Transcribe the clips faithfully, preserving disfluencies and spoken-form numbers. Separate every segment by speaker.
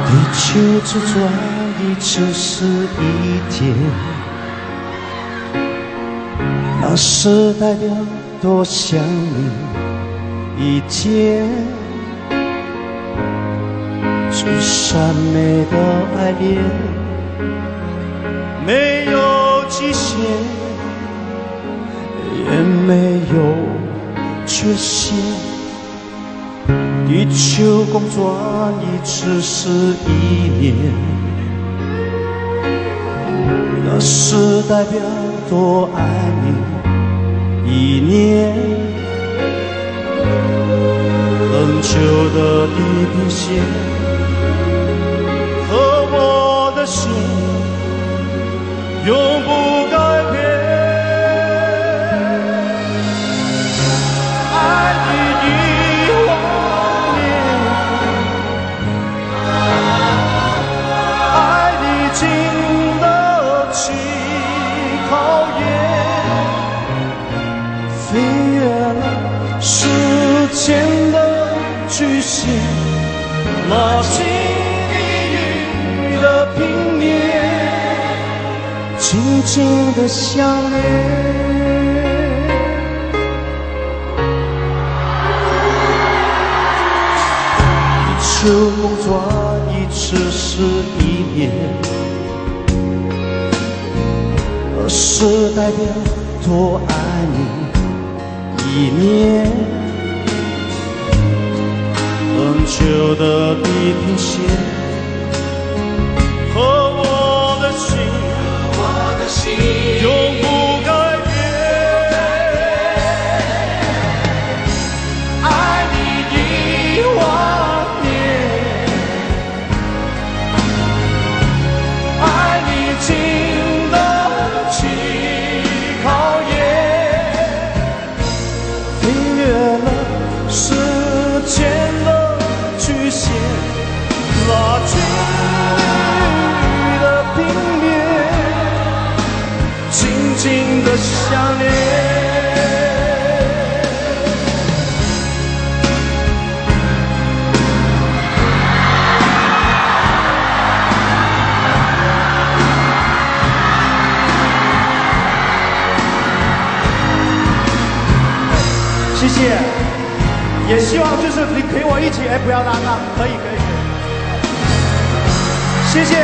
Speaker 1: 地球自转的只是一天，那是代表多想你一天。最善美的爱恋没有极限，也没有缺陷。地球公转一次是一年，那是代表多爱你一年。很久的地平线和我的心永不改变。爱你一万年，爱你经得起考验，飞越了时间的局限，拉近地狱的平面，紧紧的相连。地球公转一次是一年，那是代表多爱你一年。很久的地平线和我的心，我的心永不改变。爱你一万年，爱你经得起考验，飞越了时间的局限，拉近地狱的平面，紧紧的相连。谢谢，也希望就是你陪我一起，哎，不要拉拉，可以可以可以，谢谢，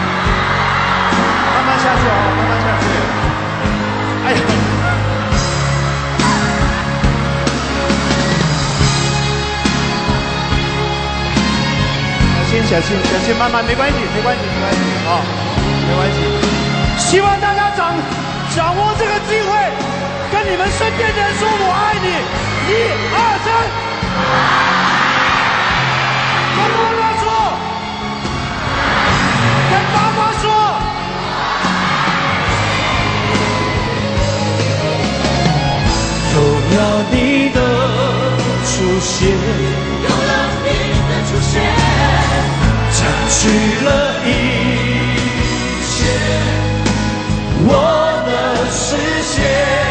Speaker 1: 慢慢下去啊，慢慢下去。哎呀，先小心小心，慢慢，没关系没关系没关系啊，没关系。希望大家掌掌握这个机会，跟你们身边的人说我爱你。一二三，跟妈妈说，跟爸爸说，有了你的出现，有了你的出现，占据了一切，我的视线。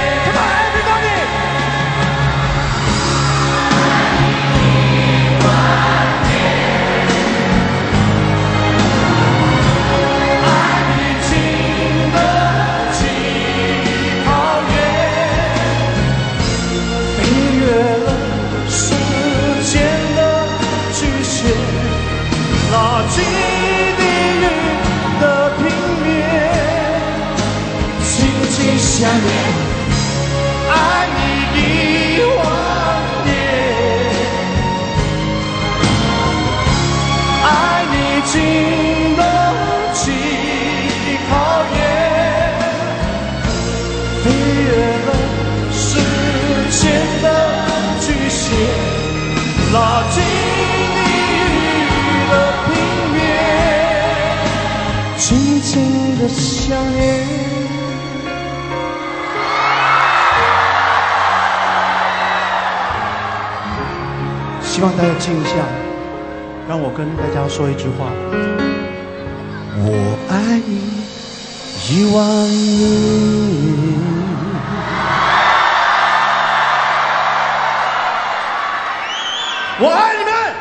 Speaker 1: 拉近地狱的平面，紧紧相连，爱你一万年，爱你经得起考验，飞越了时间的局限，拉近紧紧的相连。希望大家静一下，让我跟大家说一句话：我爱你一万年。我爱你们。